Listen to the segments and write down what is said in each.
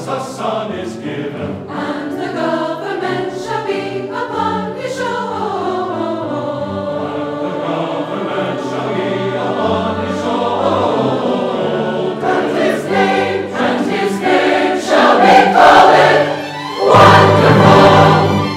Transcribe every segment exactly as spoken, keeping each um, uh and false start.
us a son is given, and the government shall be upon his shoulder. the government shall be upon his shoulder. And his name, and his name shall be called Wonderful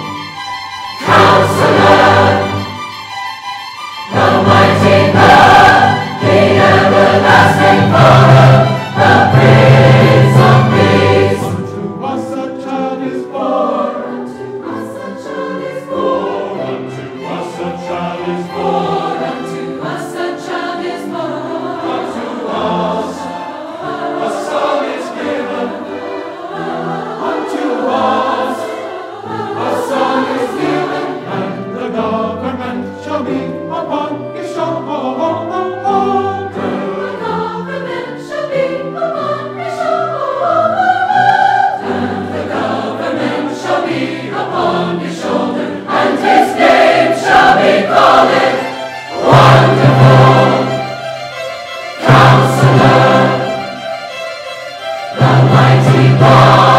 Counselor, the Mighty God, the Everlasting Father, the Prince of Peace. Unto us a child is born, Unto us a child is born. unto us a child is born, Unto us a child is born. unto us a son is given, unto us a son is given, and the government shall be upon his shoulder. The government shall be upon his shoulder. And the government shall be upon his shoulder. And his name shall be called Wonderful Counselor, the Mighty God.